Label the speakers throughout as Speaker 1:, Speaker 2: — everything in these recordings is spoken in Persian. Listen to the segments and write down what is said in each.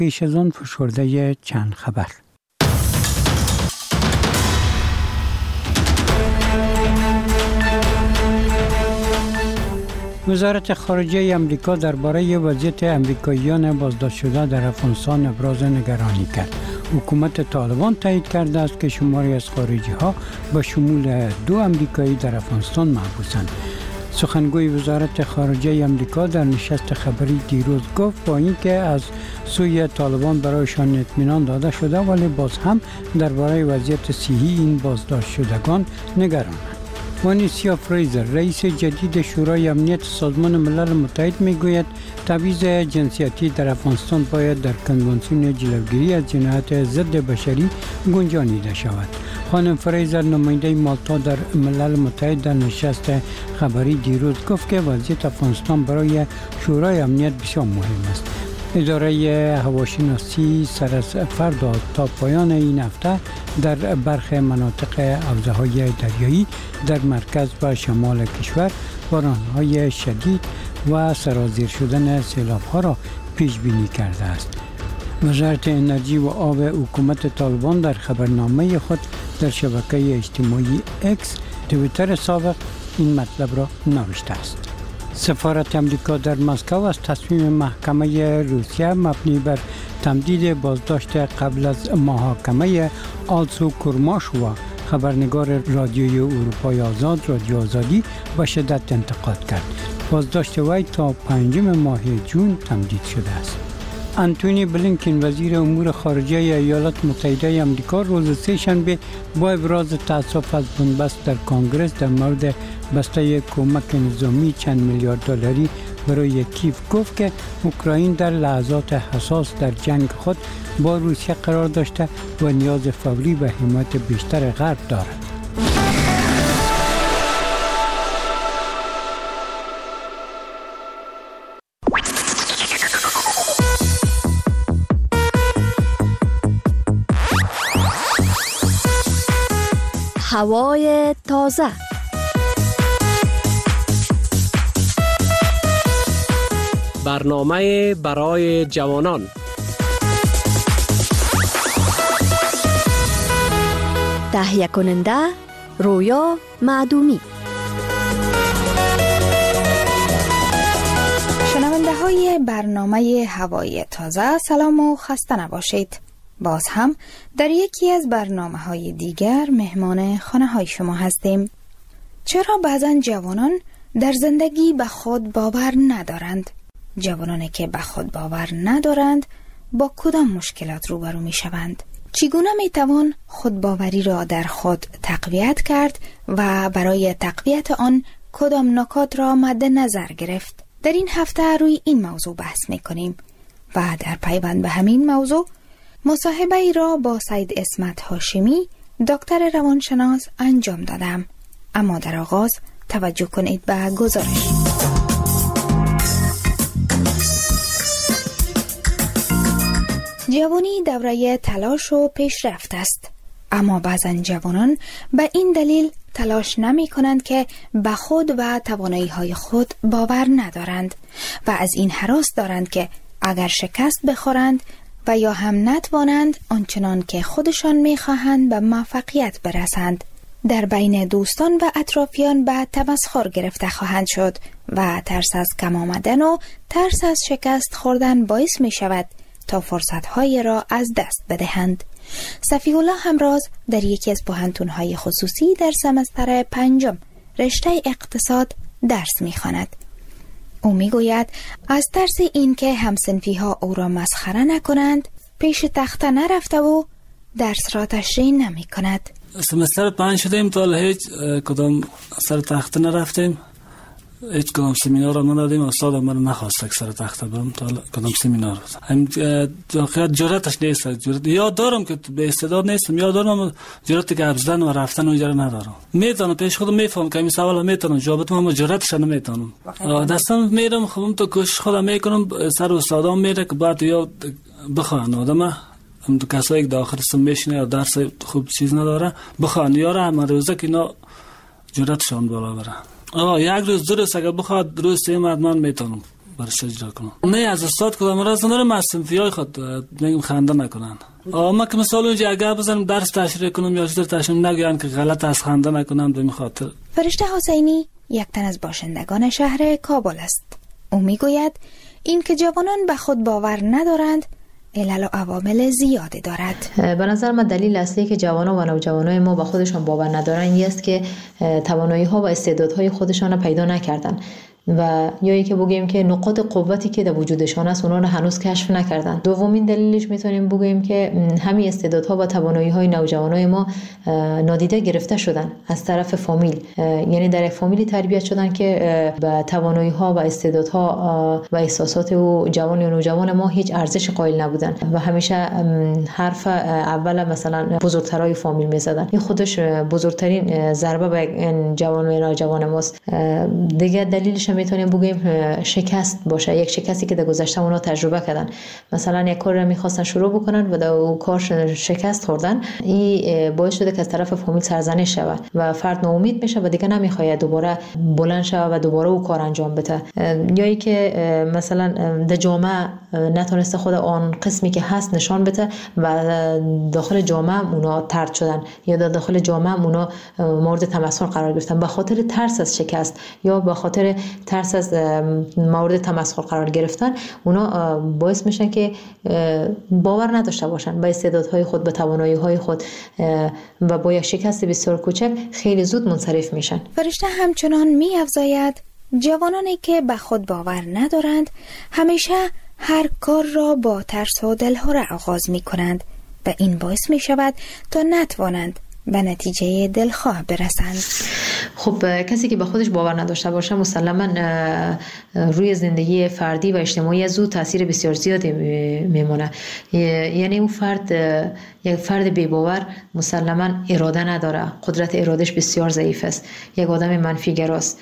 Speaker 1: پیش از آن فشرده چند خبر. وزارت خارجه امریکا درباره وضعیت امریکاییان بازداشت شده در افغانستان ابراز نگرانی کرد. حکومت طالبان تایید کرده است که شماری از خارجی ها به شمول 2 امریکایی در افغانستان محبوسند. سخنگوی وزارت خارجه امریکا در نشست خبری دیروز گفت با اینکه از سوی طالبان برایشان اطمینان داده شده ولی باز هم درباره وضعیت صحی این بازداشت شدگان نگرانند. وانیسیا فریزر رئیس جدید شورای امنیت سازمان ملل متحد میگوید تبعیض جنسیتی در افغانستان باید در کنوانسیون جلوگیری از جنایات ضد بشری گنجانیده شود. خانم فریزر نماینده مالتا در ملل متحد در نشست خبری دیروز گفت که وضعیت افغانستان برای شورای امنیت بسیار مهم است. اداره هواشناسی سر از فردا تا پایان این هفته در برخی مناطق حوزه‌های دریایی در مرکز و شمال کشور باران‌های شدید و سرازیر شدن سیلاب‌ها را پیش بینی کرده است. وزارت انرژی و آب حکومت طالبان در خبرنامه خود در شبکه اجتماعی اکس توییتر سابق این مطلب را نوشته است. سفارت امریکا در مسکو از تصمیم محکمه روسیه مبنی بر تمدید بازداشت قبل از محاکمه آلسو کورماشووا خبرنگار رادیوی اروپای آزاد رادیو آزادی با شدت انتقاد کرد. بازداشت وی تا 5 ماه جون تمدید شده است. انتونی بلینکن وزیر امور خارجه ایالات متحده آمریکا روز سه‌شنبه با ابراز تأسف از بنبست در کنگره در مورد بسته کمک نظامی چند میلیارد دلاری برای کیف گفت که اوکراین در لحظات حساس در جنگ خود با روسیه قرار داشته و نیاز فوری به حمایت بیشتر غرب دارد.
Speaker 2: هوای تازه.
Speaker 3: برنامه برای جوانان.
Speaker 2: تهیه کننده رویا معدومی.
Speaker 4: شنونده های برنامه هوای تازه سلام و خسته نباشید. باز هم در یکی از برنامه‌های دیگر مهمان خانه‌های شما هستیم. چرا بعضن جوانان در زندگی به خود باور ندارند؟ جوانانی که به خود باور ندارند با کدام مشکلات روبرو می‌شوند؟ چگونه می‌توان خودباوری را در خود تقویت کرد و برای تقویت آن کدام نکات را مد نظر گرفت؟ در این هفته روی این موضوع بحث می‌کنیم و در پیوند به همین موضوع مصاحبه ای را با سید اسمت هاشمی دکتر روانشناس انجام دادم. اما در آغاز توجه کنید به گزارش. جوانی دوره تلاش و پیشرفت است، اما بعضا جوانان به این دلیل تلاش نمی کنند که به خود و توانایی های خود باور ندارند و از این هراس دارند که اگر شکست بخورند و یا هم نتوانند آنچنان که خودشان می‌خواهند به موفقیت برسند، در بین دوستان و اطرافیان به تمسخر گرفته خواهند شد و ترس از کم آمدن و ترس از شکست خوردن باعث می شود تا فرصت‌های را از دست بدهند. صفی الله همراز در یکی از پوهنتون‌های خصوصی در سمستر 5 رشته اقتصاد درس می‌خواند. او میگوید از ترس این که همسنفی‌ها او را مسخره نکنند پیش تخته نرفته و درس را تشریح نمی کند.
Speaker 5: سمستر 5 شدیم تا هیچ کدام سر تخته نرفتیم، هیچ کدام سمینار را ندادیم. استاد ما نخواست که سر تخته برم تا کدام سمینار. هم جرأتش نیست. یاد دارم که به استعداد نیستم، یاد دارم جرأت که ابزدن و رفتن اونجا ندارم. میتونم پیش خودم میفهم که این سوال میتونم جواب بدم، اما جرأتش نمیتونم. دستم میرم خودم تو کوشش خودم میکنم، سر استادام میره که بعد یا بخوان آدم هم تو کسایی که داخل سم میشینه یا درس خوب چیز نداره بخوان یاره هم روزه که اینا جرأتشان بالا بره. یک روز دو روز اگر بخواد روز 3 من میتونم برش اجرا کنم. نه از استاد کدام راست نداره مصنفیای خود میگم خنده نکنن. ما که مثلا اونجا اگر بزنم درس تشریح کنم یا چیزی تشریح نگن که غلط از خنده نکنم به خاطر.
Speaker 4: فرشته حسینی یک تن از باشندگان شهر کابل است. او میگوید این که جوانان به خود باور ندارند علل و عوامل زیاده دارد.
Speaker 6: به نظر من دلیل اصلی که جوانان و نوجوانای ما به خودشان باور ندارن این است که توانایی‌ها و استعدادهای خودشان را پیدا نکردن و یا اینکه بگیم که نقاط قوتی که در وجودشان است اونا رو هنوز کشف نکردن. دومین دلیلش میتونیم بگیم که همین استعدادها و توانایی‌های نوجوانای ما نادیده گرفته شدن از طرف فامیل، یعنی در یک فامیلی تربیت شدن که به توانایی‌ها و استعدادها و احساسات و جوان و نوجوان ما هیچ ارزش قائل نبودن و همیشه حرف اول مثلا بزرگترای فامیل میزدن. این خودش بزرگترین ضربه به جوان و نوجوان ماست. دیگه دلیلش میتونیم بگیم شکست باشه، یک شکستی که در گذشته اونا تجربه کردن. مثلا یک کار رو میخواستن شروع بکنن و در اون کار شکست خوردن، این باعث شده که از طرف فامیل سرزنش شود و فرد ناامید میشه و دیگه نمیخواد دوباره بلند شود و دوباره اون کار انجام بده. یا ای که مثلا در جامعه نتونسته خود آن قسمی که هست نشان بده و داخل جامعه اونا طرد شدن یا در داخل جامعه اونا مورد تمسخر قرار گرفتن به خاطر ترس از شکست یا به خاطر ترس از مورد تمسخر قرار گرفتن. اونا باعث میشن که باور نداشته باشن به استعدادهای خود، به توانایی‌های خود و با یک شکست بسیار کوچک خیلی زود منصرف میشن.
Speaker 4: فرشته همچنان می‌افزاید جوانانی که به خود باور ندارند همیشه هر کار را با ترس و دلهره آغاز می‌کنند و این باعث می‌شود تا نتوانند به نتیجه دلخواه برسند.
Speaker 6: خب کسی که به خودش باور نداشته باشه مسلماً روی زندگی فردی و اجتماعی از او تاثیر بسیار زیادی میمونه. یعنی اون فرد، یک فرد بی باور مسلماً اراده نداره، قدرت ارادهش بسیار ضعیف است، یک آدم منفی گراست،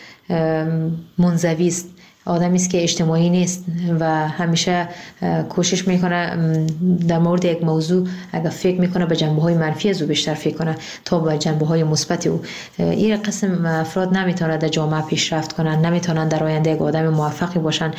Speaker 6: منزوی است، آدمی است که اجتماعی نیست و همیشه کوشش میکنه در مورد یک موضوع اگر فکر میکنه به جنبه‌های منفی از او بیشتر فکر کنه تا به جنبه‌های مثبت او. این قسم افراد نمیتونه در جامعه پیشرفت کنن، نمیتونن در آینده یک آدم موفقی باشن.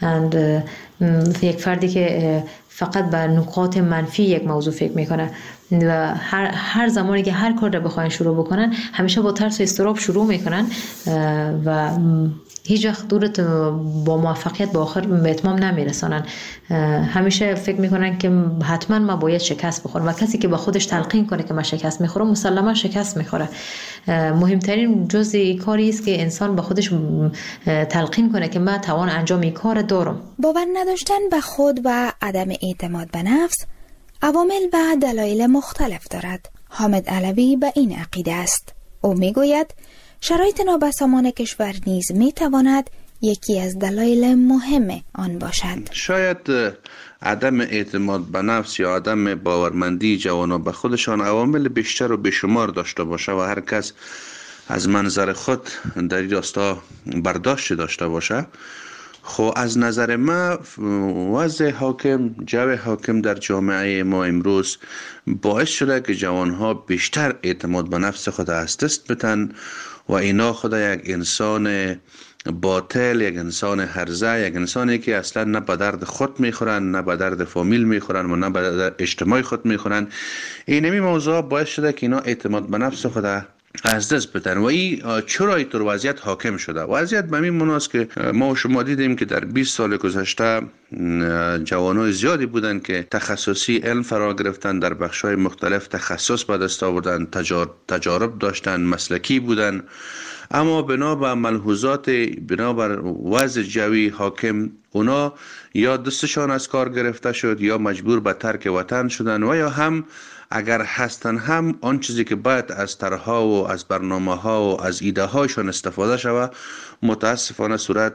Speaker 6: یک فردی که فقط به نکات منفی یک موضوع فکر میکنه و هر زمانی که هر کار رو بخواین شروع بکنن همیشه با ترس و اضطراب شروع میکنن و هیچ وقت دورت با موفقیت به آخر به اتمام نمیرسانن. همیشه فکر میکنن که حتما ما باید شکست بخورم و کسی که با خودش تلقین کنه که من شکست میخورم مسلما شکست میخوره. مهمترین جزء کاری است که انسان با خودش تلقین کنه که من توان انجام این کار دارم.
Speaker 4: باور نداشتن به خود و عدم اعتماد به نفس عوامل و دلایل مختلف دارد. حامد علوی به این عقیده است. او میگوید شرایط نابسامان کشور نیز میتواند یکی از دلایل مهم آن باشد. شاید
Speaker 7: عدم اعتماد به نفس یا عدم باورمندی جوانان به خودشان عوامل بیشتر و بیشمار داشته باشه و هر کس از منظر خود در این راستا برداشت داشته باشه. خب از نظر ما وضع حاکم، جو حاکم در جامعه ما امروز باعث شده که جوانها بیشتر اعتماد به نفس خود از دست بدن و اینا خود یک انسان باطل، یک انسان هرزه، یک انسانی که اصلا نه به درد خود میخورن، نه به درد فامیل میخورن و نه به درد اجتماع خود میخورن. اینمی موضوع باعث شده که اینا اعتماد به نفس خود از دست بدن و این چرا اینطور وضعیت حاکم شده؟ وضعیت به این مناست که ما و شما دیدیم که در 20 سال گذشته جوانای زیادی بودن که تخصصی علم فرا گرفتن، در بخش‌های مختلف تخصص به دست آوردن، تجارب داشتن، مسلکی بودن، اما بنابر ملحوظات، بنابر وضع جوی حاکم اونا یا دستشان از کار گرفته شد یا مجبور به ترک وطن شدن و یا هم اگر هستن هم آن چیزی که باید از طرح‌ها و از برنامه‌ها و از ایده‌هایشان استفاده شود متاسفانه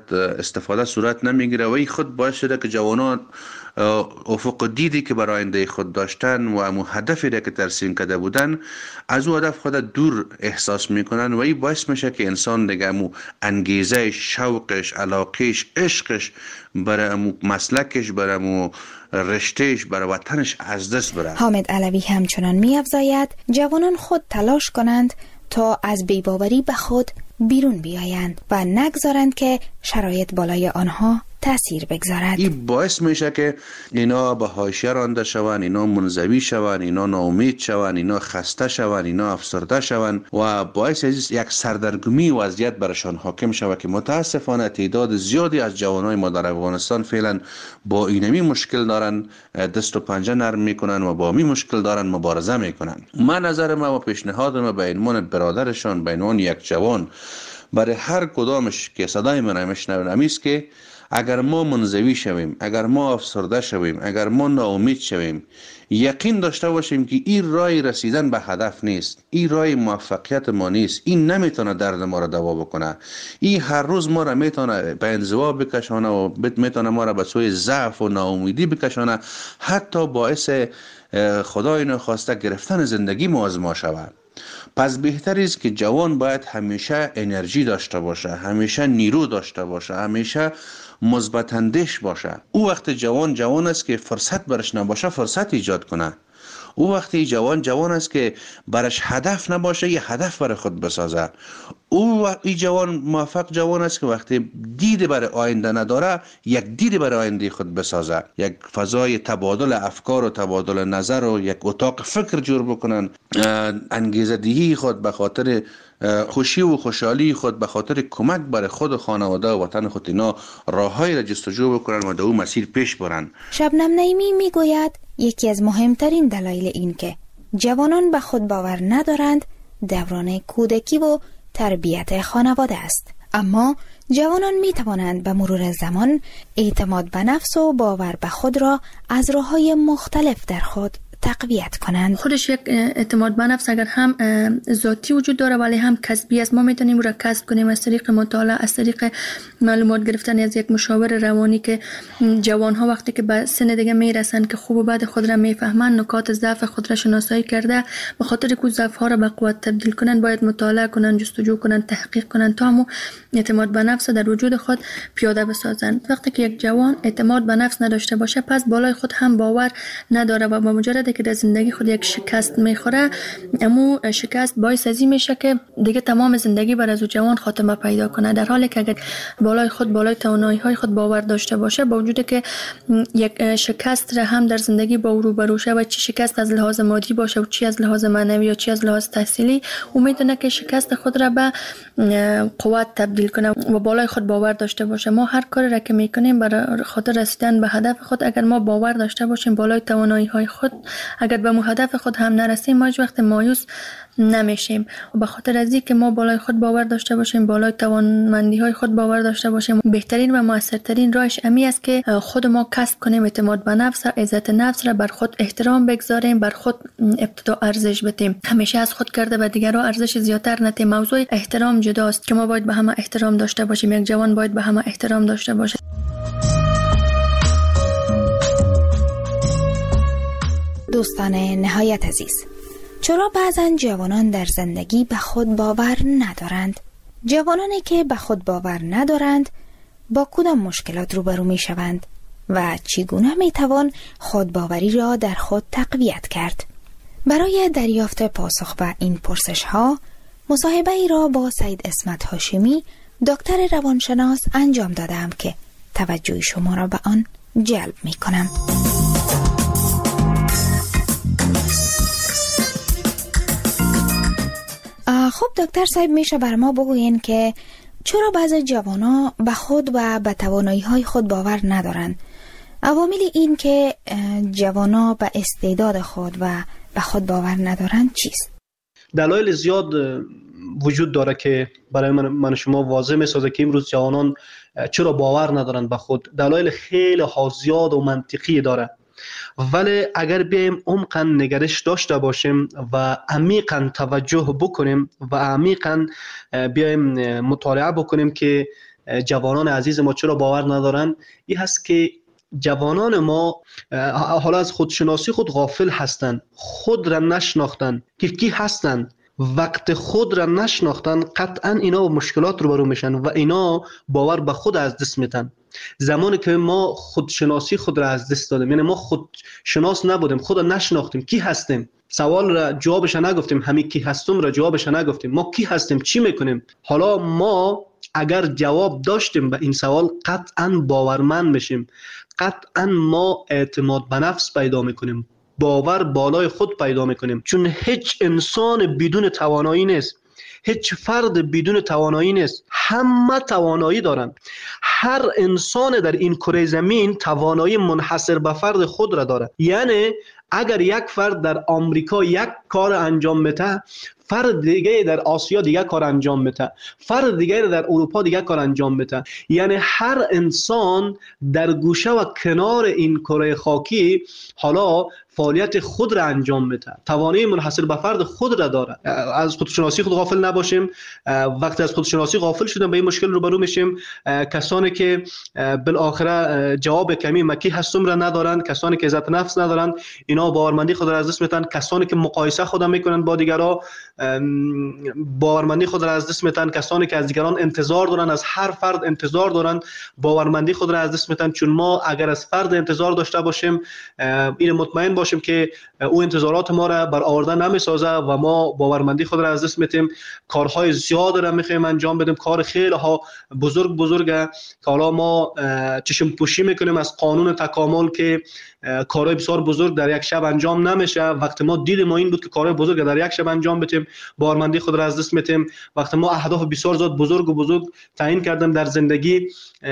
Speaker 7: صورت نمیگیره و این خود باعث شده که جوانان افق دیدی که برای آینده خود داشتن و امو هدفی را که ترسیم کرده بودن از او هدف خود دور احساس میکنن و این باعث میشه که انسان دیگه امو انگیزه، شوقش، علاقش، عشقش برای امو مسلکش، برای امو رشتهش، برای وطنش از دست بره.
Speaker 4: حامد علوی همچنان می‌افزاید جوانان خود تلاش کنند تا از بی‌باوری به خود بیرون بیایند و نگذارند که شرایط بالای آنها تأثیر بگذارد.
Speaker 7: این باعث میشه که اینا به حاشیه رانده شوند، اینا منزوی شوند، اینا ناامید شوند، اینا خسته شوند، اینا افسرده شوند و باعث یک سردرگمی وضعیت برشان حاکم شود که متاسفانه تعداد زیادی از جوانای ما در افغانستان فعلا با اینمی مشکل دارن، دست و پنجه نرم میکنن و با می مشکل دارن مبارزه میکنن. من نظر ما و پیشنهاد ما به عنوان برادرشان، به عنوان یک جوان، برای هر کدامش که صدای من میشنوند است که اگر ما منزوی شویم، اگر ما افسرده شویم، اگر ما ناامید شویم، یقین داشته باشیم که این راه رسیدن به هدف نیست، این راه موفقیت ما نیست، این نمیتونه درد ما را دوا بکنه، این هر روز ما را میتونه به انزوا بکشانه و میتونه ما را به سوی ضعف و ناامیدی بکشانه، حتی باعث خدای نخواسته گرفتن زندگی ما از ما شود. پس بهتر است که جوان باید همیشه انرژی داشته باشه، همیشه نیرو داشته باشه، همیشه مثبت اندیش باشه. او وقت جوان است که فرصت برش نباشه فرصت ایجاد کنه. او وقتی جوان است که برش هدف نباشه یه هدف برای خود بسازه. این جوان موفق جوان است که وقتی دید برای آینده نداره یک دید برای آینده خود بسازه، یک فضای تبادل افکار و تبادل نظر و یک اتاق فکر جور بکنن، انگیزه دهی خود به خاطر خوشی و خوشحالی خود، به خاطر کمک برای خود و خانواده و وطن خود، اینا راههایی را جستجو بکنن و در اون مسیر پیش برن.
Speaker 4: شبنم نعیمی میگوید یکی از مهمترین دلایل این که جوانان به خود باور ندارند دوران کودکی و تربیت خانواده است. اما جوانان می توانند به مرور زمان اعتماد به نفس و باور به خود را از راه‌های مختلف در خود تقویت کنند.
Speaker 8: خودش یک اعتماد به نفس اگر هم ذاتی وجود داره ولی هم کسبی است. ما میتونیم را کسب کنیم از طریق مطالعه، از طریق معلومات گرفتن از یک مشاور روانی که جوان ها وقتی که به سن دیگه میرسن که خوب و بد خود را میفهمن، نکات ضعف خود را شناسایی کرده، به خاطر که ضعف ها را به قوت تبدیل کنن باید مطالعه کنن، جستجو کنن، تحقیق کنن تا همو اعتماد به نفس در وجود خود پیاده بسازن. وقتی که یک جوان اعتماد به نفس نداشته باشه پس بالای خود هم باور نداره و با مجرد که در زندگی خود یک شکست میخوره، امو شکست باعث ازی میشه که دیگه تمام زندگی بر از او جوان خاتمه پیدا کنه. در حالی که اگر بالای خود، بالای توانایی های خود باور داشته باشه، با وجود که یک شکست را هم در زندگی با او روبرو شه و چی شکست از لحاظ مادی باشه و چی از لحاظ معنوی و چی از لحاظ تحصیلی، او میتونه که شکست خود را به قوت تبدیل کنه و بالای خود باور داشته باشه. ما هر کاری را که میکنیم برای خاطر رسیدن به هدف خود، اگر ما باور داشته باشیم بالای توانایی های خود، اگر به هدف خود هم نرسیم ما هیچ وقت مایوس نمیشیم. و به خاطر از اینکه ما بالای خود باور داشته باشیم، بالای توانمندی های خود باور داشته باشیم، بهترین و موثرترین راهش امی است که خود ما کسب کنیم اعتماد به نفس، عزت نفس را، بر خود احترام بگذاریم، بر خود ابتدا ارزش بدیم. همیشه از خود کرده به دیگران ارزش زیاتر ندیم. موضوع احترام جداست که ما باید به همه احترام داشته باشیم. یک جوان باید به همه احترام داشته باشه.
Speaker 4: دوستان نهایت عزیز، چرا بعضا جوانان در زندگی به خود باور ندارند؟ جوانانی که به خود باور ندارند با کدام مشکلات روبرو می شوند و چگونه می توان خودباوری را در خود تقویت کرد؟ برای دریافت پاسخ به این پرسش ها مصاحبه ای را با سید اسمت هاشمی، دکتر روانشناس انجام دادم که توجه شما را به آن جلب می کنم. خب دکتر صاحب، میشه بر ما بگوین که چرا بعضی جوانا به خود و به توانایی‌های خود باور ندارند؟ عوامل این که جوانا به استعداد خود و به خود باور ندارند چیست؟
Speaker 9: دلایل زیاد وجود داره که برای من شما واضح میسازه که امروز جوانان چرا باور ندارند به خود. دلایل خیلی زیاد و منطقی داره، ولی اگر بیایم عمقاً نگرش داشته باشیم و عمیقاً توجه بکنیم و عمیقاً بیایم مطالعه بکنیم که جوانان عزیز ما چرا باور ندارن، این هست که جوانان ما حالا از خودشناسی خود غافل هستند، خود را نشناختند که کی هستند. وقت خود را نشناختن قطعا اینا با مشکلات روبرو میشن و اینا باور به خود از دست میدن. زمانی که ما خودشناسی خود را از دست دادیم، یعنی ما خودشناس نبودیم، خود را نشناختیم، کی هستیم، سوال را جوابش نگفتیم، همین کی هستم را جوابش نگفتیم، ما کی هستیم، چی میکنیم. حالا ما اگر جواب داشتیم به این سوال قطعا باورمند میشیم، قطعا ما اعتماد به نفس پیدا میکنیم، باور بالای خود پیدا میکنیم. چون هیچ انسان بدون توانایی نیست، هیچ فرد بدون توانایی نیست، همه توانایی دارن. هر انسان در این کره زمین توانایی منحصر به فرد خود را داره. یعنی اگر یک فرد در آمریکا یک کار انجام میده، فرد دیگه در آسیا دیگه کار انجام میده، فرد دیگه در اروپا دیگه کار انجام میده. یعنی هر انسان در گوشه و کنار این کره خاکی حالا فعالیت خود را انجام میده، توانایی منحصر به فرد خود را داره. از خودشناسی خود غافل نباشیم. وقتی از خودشناسی غافل شدیم به این مشکل روبرو میشیم. کسانی که بالاخره جواب کمی مکی هستم را ندارن، کسانی که عزت نفس ندارن، اینا باورمندی خود را از دست میدن. کسانی که مقایسه خود میکنن با دیگران، باورمندی خود را از دست میدن. کسانی که از دیگران انتظار دارن، از هر فرد انتظار دارن، باورمندی خود را از دست میدن. چون ما اگر از فرد انتظار داشته باشیم، این مطمئن باشیم که او انتظارات ما را برآورده نمیسازه و ما باورمندی خود را از دست میدیم. کارهای زیاد را میخوایم انجام بدیم، کار خیلی ها بزرگه که حالا ما چشم پوشی میکنیم از قانون تکامل که کارهای بسیار بزرگ در یک شب انجام نمیشه. وقتی ما دید ما این بود که کارهای بزرگ در یک شب انجام بدیم، باورمندی خود را از دست میدیم. وقتی ما اهداف بسیار زیاد بزرگ تعیین کردیم در زندگی،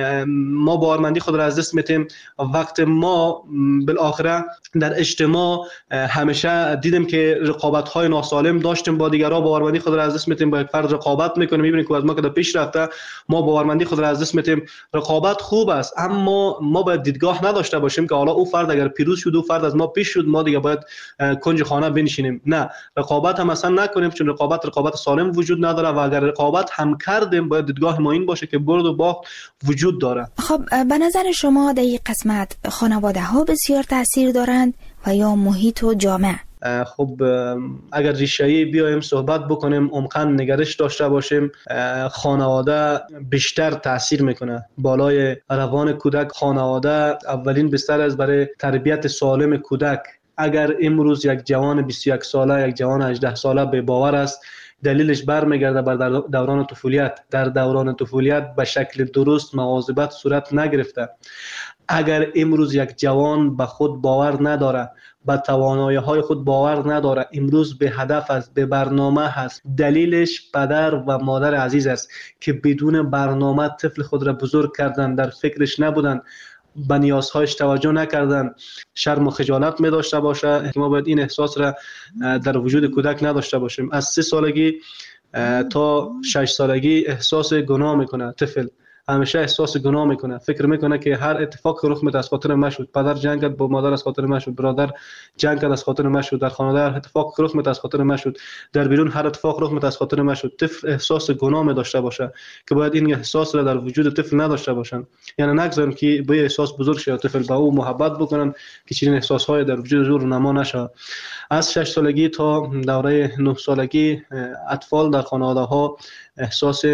Speaker 9: ما باورمندی خود را از دست میدیم. وقتی ما بالاخره در اجتماع همیشه دیدیم که رقابت‌های ناسالم داشتیم با دیگران، باورمندی خود را از دست میدیم. با یک فرد رقابت میکنیم، میبینیم که از ما که پیش رفته، ما باورمندی خود را از دست میدیم. رقابت خوب است، اما ما باید دیدگاه نداشته باشیم که حالا او فرد اگر پیروز شد، او فرد از ما پیش شد، ما دیگه باید کنج خانه بنشینیم. نه، رقابت هم اصلا نکنیم، چون رقابت سالم وجود نداره و اگر رقابت هم کردیم باید دیدگاه ما این باشه که برد و باخت وجود داره.
Speaker 4: خب به نظر شما در این قسمت خانواده ها بسیار تاثیر دارند و یا محیط و جامعه؟
Speaker 9: خب اگر ریشه‌ای بیایم صحبت بکنیم، عمقاً نگرش داشته باشیم، خانواده بیشتر تاثیر میکنه بالای روان کودک. خانواده اولین بستر است برای تربیت سالم کودک. اگر امروز یک جوان 21 ساله، یک جوان 18 ساله به باور است، دلیلش برمیگرده بر دوران طفولیت. در دوران طفولیت به شکل درست مواظبت صورت نگرفته. اگر امروز یک جوان به خود باور نداره، به توانایی‌های خود باور نداره، امروز به هدف است، به برنامه هست، دلیلش پدر و مادر عزیز است که بدون برنامه طفل خود را بزرگ کردن، در فکرش نبودن، به نیازهایش توجه نکردن، شرم و خجالت می داشته باشه. ما باید این احساس را در وجود کودک نداشته باشیم. از 3 سالگی تا 6 سالگی احساس گناه میکنه طفل، همیشه احساس گناه میکنه، فکر میکنه که هر اتفاق رخ میده از خاطر من شد، پدر جنگ کرد با مادر از خاطر من شد، برادر جنگ کرد از خاطر من شد، در خانواده هر اتفاق رخ میده از خاطر من شد، در بیرون هر اتفاق رخ میده از خاطر من شد. طفل احساس گناه می داشته باشه که باید این احساس را در وجود طفل نداشته باشن. یعنی نگذاریم که به احساس بزرگ شه، طفل با او محبت بکنن که چنین احساس‌های در وجود زور نما نشه. از 6 سالگی تا دوره 9 سالگی اطفال در خانواده‌ها احساس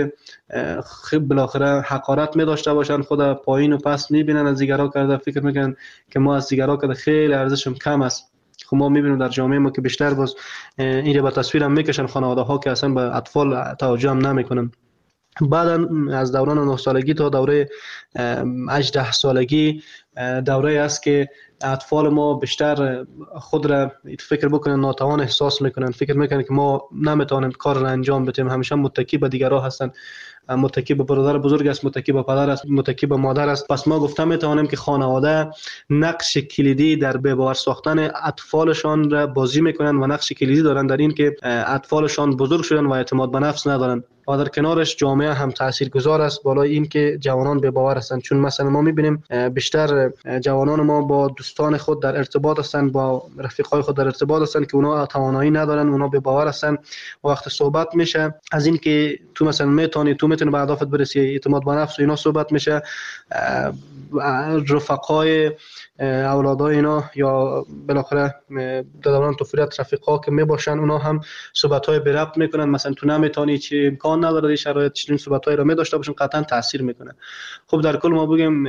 Speaker 9: بالاخره حقارت می داشته باشن، خود پایین و پس میبینن، از دیگران کرده فکر میکنن که ما از دیگران کرده خیلی ارزشم کم است. خب ما میبینیم در جامعه ما که بیشتر باز این رو به تصویر هم میکشن خانواده ها که اصلا به اطفال توجه هم نمیکنن. بعد از دوران 9 سالگی تا دوره 18 سالگی دوره است که اطفال ما بیشتر خود را فکر بکنن ناتوان احساس میکنن، فکر میکنن که ما نمیتونیم کار را انجام بدیم، همیشه متکی به دیگران هستن، متکی به برادر بزرگ است، متکی به پدر است، متکی به مادر است. پس ما گفتم میتوانیم که خانواده نقش کلیدی در به باور ساختن اطفالشان را بازی میکنن و نقش کلیدی دارن در این که اطفالشان بزرگ شدن و اعتماد به نفس ندارن. و در کنارش جامعه هم تاثیرگذار است بالای این که جوانان به باور هستند. چون مثلا ما میبینیم بیشتر جوانان ما با دوستان خود در ارتباط هستند، با رفیقای خود در ارتباط هستند که اونا توانایی ندارن، اونا به باور هستند. وقتی صحبت میشه از این که تو مثلا میتونی به اهدافت برسی، اعتماد به نفس و اینا صحبت میشه، رفقای اولادای اینا یا بالاخره در دوران طفولیت رفیقا که میباشن اونا هم صحبت‌های به ربط میکنن، مثلا تو نمیتونی چی امکان نداره شرایط چنین صحبت‌های رو می‌داشته باشن، قطعا تاثیر میکنه. خب در کل ما بگیم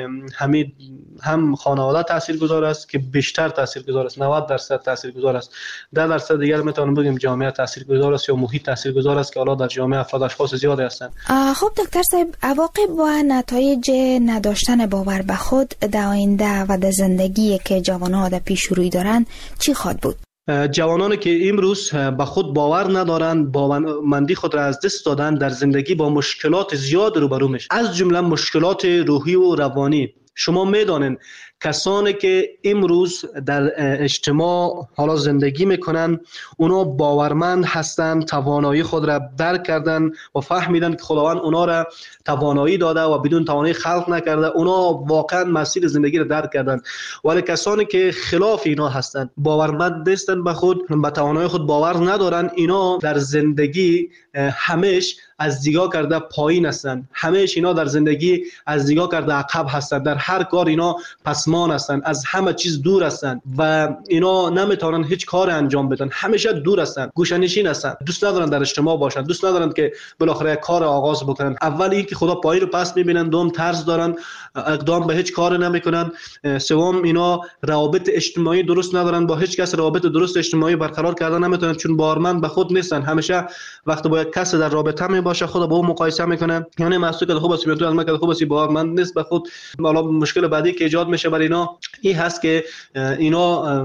Speaker 9: هم خانواده تاثیرگذار است که بیشتر تاثیرگذار است، 90% تاثیرگذار است، 10% دیگر میتونیم بگیم جامعه تاثیرگذار است یا محیط تاثیرگذار است که حالا در جامعه افراد اشخاص زیادی هستند.
Speaker 4: خب دکتر صاحب، عواقب با نتایج نداشتن باور به خود در آینده و در زندگی که جوانان در پیش روی دارند چی خواهد بود؟
Speaker 9: جوانانی که امروز به خود باور ندارند، باورمندی خود را از دست دادن، در زندگی با مشکلات زیاد روبرو میشن، از جمله مشکلات روحی و روانی. شما میدانین کسانی که امروز در اجتماع حالا زندگی میکنن اونا باورمند هستند، توانایی خود را درک کردن و فهمیدن که خداوند اونا را توانایی داده و بدون توانایی خلق نکرده، اونا واقعا مسیر زندگی را درک کردن. ولی کسانی که خلاف اینا هستند، باورمند نیستند به خود، به توانایی خود باور ندارن، اینا در زندگی همیشه از دیگاه کرده پایین هستند، همیشه اینا در زندگی از دیگاه کرده عقب هستند، در هر کار اینا پسمان هستند، از همه چیز دور هستند و اینا نمیتونن هیچ کار انجام بدن، همیشه دور هستند، گوشه‌نشین هستند، دوست ندارن در اجتماع باشن، دوست ندارن که بالاخره کار آغاز بکنن. اول اینکه خدا پایین رو پس میبینن، دوم طرز دارن، اقدام به هیچ کار نمیکنن، سوم اینا روابط اجتماعی درست ندارن، با هیچ کس روابط درست اجتماعی برقرار کردن نمیتونن چون باورمند به خود نیستن. همیشه وقتی با یک کس در رابطه باشه خود با اون مقایسه میکنه، یعنی محسوب که خوب است میاد از من خوب است، باورمند نیست به خود. حالا مشکل بعدی که ایجاد میشه برای اینا این هست که اینا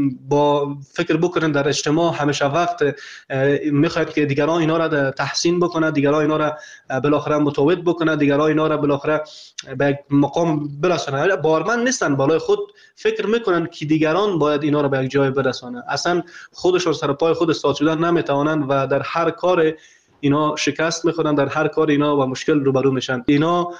Speaker 9: با فکر بکنن در اجتماع همیشه وقت میخواد که دیگران اینا را تحسین بکنه، دیگران اینا را بالاخره متوجه بکنه، دیگران اینا را بالاخره به مقام برسونه. باورمند نیستن، بالای خود فکر میکنن که دیگران باید اینا را به یک جای برسونه، اصلا خودشون سر پای خود استاد شدن نمیتوانن و در هر کار اینا شکست میخورن، در هر کار اینا با مشکل روبرو میشن. اینا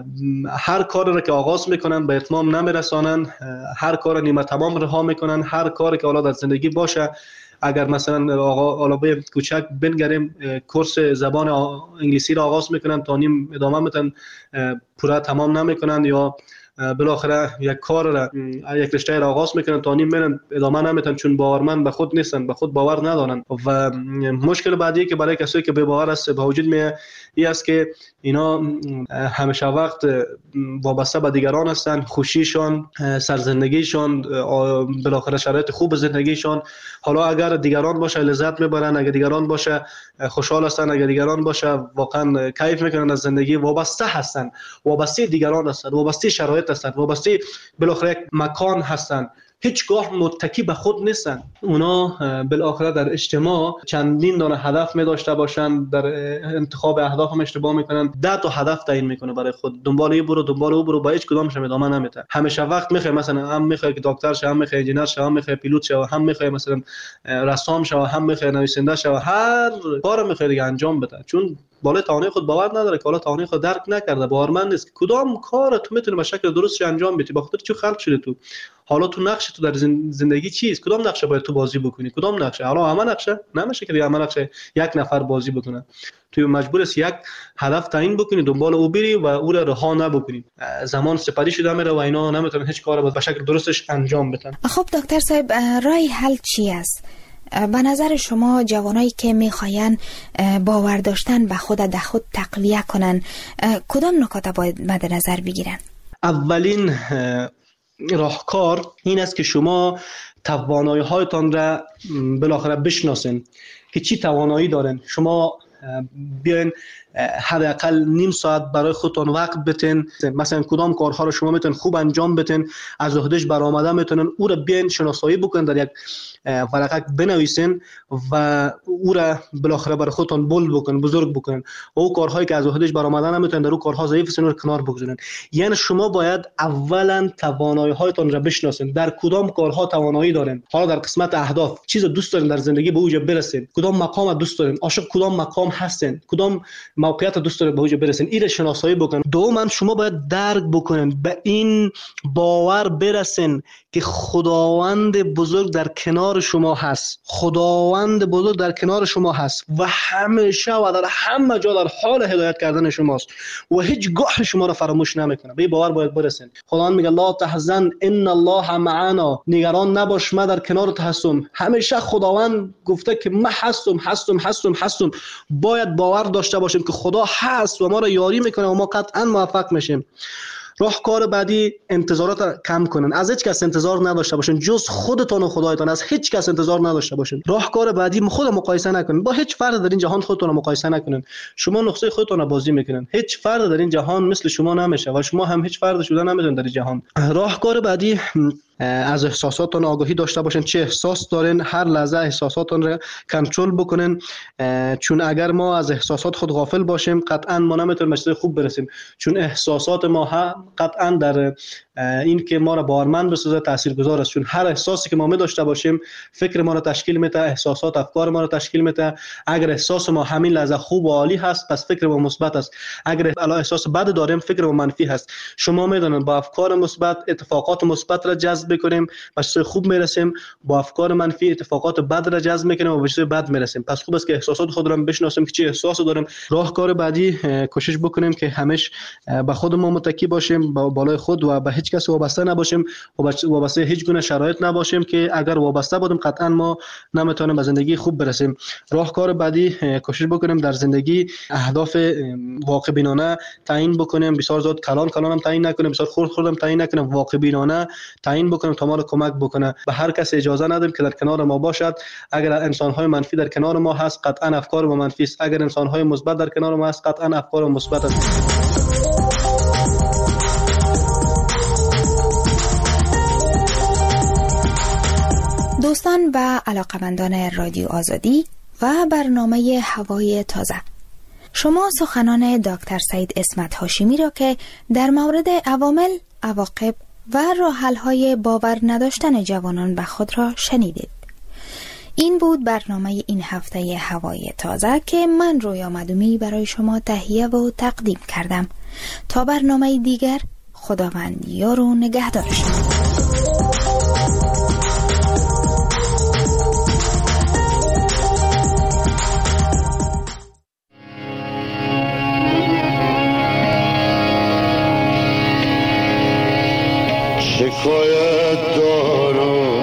Speaker 9: هر کار را که آغاز میکنن به اتمام نمیرسانن، هر کار نیمه تمام رها میکنن، هر کاری که حالا در زندگی باشه، اگر مثلا حالا به کوچک بنگریم کورس زبان انگلیسی را آغاز میکنن تا نیم ادامه میتن، پورا تمام نمیکنن، یا بالاخره یک کار را یک رشته را آغاز میکنن تا نیم میرن ادامه نمیتن چون باورمند به خود نیستن، به خود باور ندارن. و مشکل بعدی که برای کسایی که بی باور است به وجود میاد این است که اینا همیشه وقت وابسته به دیگران هستن، خوشیشان، سرزندگیشان، بالاخره شرایط خوب زندگیشان، حالا اگر دیگران باشه لذت میبرن، اگر دیگران باشه خوشحال هستن، اگر دیگران باشه واقعا کیف میکنن از زندگی، وابسته هستن، وابسته دیگران هستن، وابسته شرایط هستن، وابسته بالاخره مکان هستن، هیچگاه متکی به خود نیستن. اونا بالاخره در اجتماع چندین دانه هدف می داشته باشن، در انتخاب اهداف هم اشتباه میکنن، 10 تا هدف تعیین میکنه برای خود، دنبال این برو دنبال اون برو، با هیچ کدامش ادامه نمیده. همیشه وقت میخوای مثلا هم میخوای که دکتر شه، هم میخوای انجینر شه، هم میخوای پیلوت شه، هم میخوای مثلا رسام شه، هم میخوای نویسنده شه، هر کارو میخوای دیگه انجام بده، چون بالای توانایی خود باور نداره که حالا توانایی خود درک نکرده، باورمند نیست کدام کار تو میتونی به شکل درست انجام بدی، به خاطر چی خلق شده تو، حالا تو نقش تو در زندگی چیست، کدام نقشه باید تو بازی بکنی، کدام نقشه، حالا همه نقشه نمیشه که همه نقشه یک نفر بازی بکنه، تو مجبور است یک هدف تعیین بکنی، دنبال او بری و او را رها نبکنی. زمان سپری شده میره و اینا نمیتونن هیچ کاری به شکل درستش انجام بدن.
Speaker 4: خب دکتر صاحب، راه حل چی است؟ به نظر شما جوانایی که میخواین باور داشتن به خود در خود تقویه کنن کدام نکات باید مد نظر بگیرن؟
Speaker 9: اولین راهکار این است که شما توانایی هایتان را بالاخره بشناسین که چی توانایی دارین. شما بیاین حداقل نیم ساعت برای خودتون وقت بتین، مثلا کدام کارها رو شما میتونین خوب انجام بدین، از عهدهش برآمده میتونن او رو بیاین شناسایی بکنین، در یک ورقه بنویسین و او را بالاخره برای خودتون بولد بکنین، بزرگ بکنین، و او کارهایی که از عهدهش برآمده نمیتونن، در او کارها ضعیف هستن رو کنار بگذارین. یعنی شما باید اولا توانایی هایتون را بشناسین، در کدام کارها توانایی دارین، حالا در قسمت اهداف چیز دوست دارین در زندگی به اوج برسین، کدام مقام دوست دارین، عاشق کدام مقام هستین، کدام موقعیت دوست دارید به اوج برسین، این شناسایی بکنین. دوما شما باید درک بکنین، به این باور برسین که خداوند بزرگ در کنار شما هست، خداوند بزرگ در کنار شما هست و همیشه و در همه جا در حال هدایت کردن شماست و هیچ گاه شما را فراموش نمیکنه. به این باور باید برسین. خداوند میگه لا تحزن ان الله معنا، نگران نباش من در کنارت هستم. همیشه خداوند گفته که من هستم. باید باور داشته باشیم که خدا هست و ما را یاری میکنه و ما قطعا موفق میشیم. راهکار بعدی، انتظارات کم کنن. از هیچ کس انتظار نداشته باشین جز خودتون و خدایتان. از هیچ کس انتظار نداشته باشین. راهکار بعدی، خود مقایسه نکنین. با هیچ فرد در این جهان خودتون رو مقایسه نکنین. شما نقطه خودتون رو بازی میکنین. هیچ فرد در این جهان مثل شما نمیشه و شما هم هیچ فرد شده نمیتونید در این جهان. راهکار بعدی، از احساساتتون آگاهی داشته باشین. چه احساس دارین، هر لحظه احساساتتون رو کنترل بکنین، چون اگر ما از احساسات خود غافل باشیم قطعا ما نمیتونیم به چیز خوب برسیم، چون احساسات ما قطعا در این که ما را باورمند بسازه تاثیرگذار است. چون هر احساسی که ما می داشته باشیم فکر ما را تشکیل میده، احساسات افکار ما را تشکیل میده. اگر احساس ما همین لحظه خوب و عالی هست پس فکر ما مثبت است. اگر احساس بد داریم فکر ما منفی هست. شما میدونید با افکار مثبت اتفاقات مثبت را جذب کنیم به چیز خوب میرسیم، با افکار منفی اتفاقات بد را جذب میکنیم و به چیز بد میرسیم. پس خوب است که احساسات خود را بشناسیم که چه احساسی داریم. راهکار بعدی، کوشش بکنیم که همیشه به خودمون متکی باشیم، با بالای خود و به هیچ کس وابسته نباشیم و وابسته هیچ گونه شرایط نباشیم که اگر وابسته بودیم قطعا ما نمیتونیم به زندگی خوب برسیم. راهکار بعدی، کوشش بکنیم در زندگی اهداف واقع بینانه تعیین بکنیم. بسیار زیاد کلان هم تعیین نکنیم، بسیار خرد هم تعیین نکنیم، واقع بینانه تعیین بکنیم تا ما رو کمک بکنه. به هر کس اجازه ندیم که در کنار ما باشد. اگر انسان‌های منفی در کنار ما هست قطعا افکار ما منفی است. اگر انسان‌های مثبت در کنار ما هست قطعا افکار ما مثبت است.
Speaker 4: دوستان و علاقمندان رادیو آزادی و برنامه هوای تازه، شما سخنان دکتر سعید اسمت هاشمی را که در مورد عوامل، عواقب و راه‌حل‌های باور نداشتن جوانان به خود را شنیدید. این بود برنامه این هفته هوای تازه که من رویا مدومی برای شما تهیه و تقدیم کردم. تا برنامه دیگر، خداوند یار و نگهدار شما.
Speaker 10: شکایت دارم،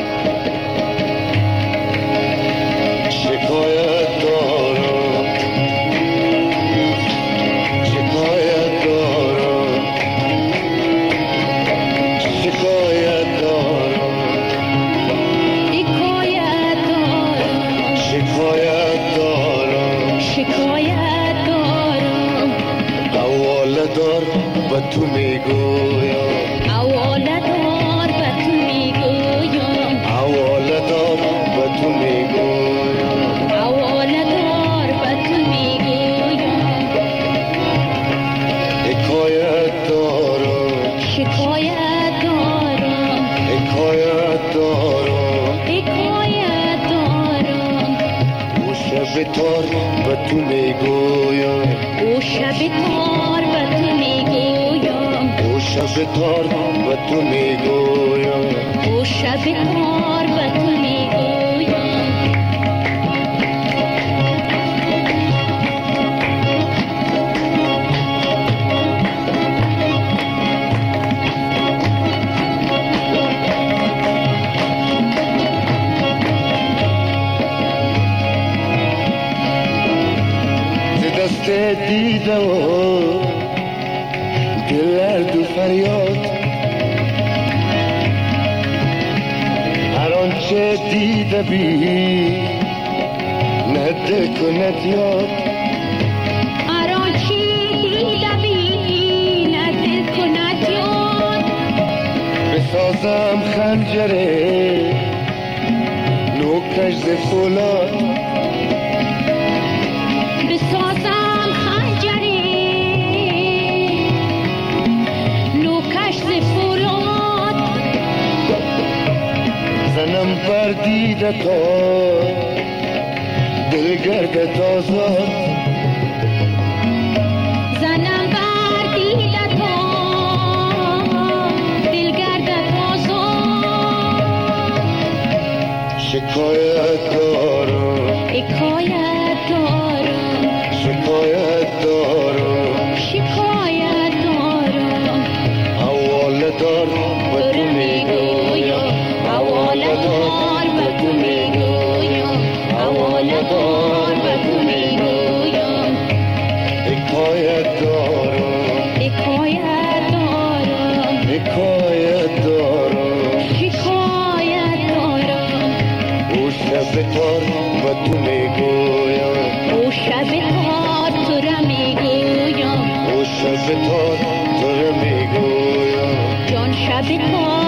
Speaker 10: شکایت دارم، شکایت دارم، شکایت دارم، شکایت دارم، شکایت دارم، حواله دار به تو میگویم، تار به تو میگویم، او شب تار به تو میگویم، او شب تار به تو میگویم، او شب تار به تو میگویم. دیده و درد و فریاد، هر آنچه دیده بی نده کند یاد، هر آنچه دیده بی نده کند یاد، بسازم خنجره نوکش ز فولاد، زنم بر دیده تا دلگرد تازه
Speaker 11: زنم بر دیدت دلگرد تازه
Speaker 10: شکایت دارم
Speaker 11: شکایت دارم
Speaker 10: شکایت دارم
Speaker 11: شکایت دارم
Speaker 10: حواله دار به تو میگویم
Speaker 11: حواله دار به تو میگویم حواله دار به تو میگویم
Speaker 10: حکایت دارم
Speaker 11: حکایت دارم
Speaker 10: حکایت دارم
Speaker 11: شکایت دارم
Speaker 10: او شب تار به تو میگویم
Speaker 11: او شب تار تو را میگویم
Speaker 10: او شب تار تو رو میگویم
Speaker 11: جان شب تار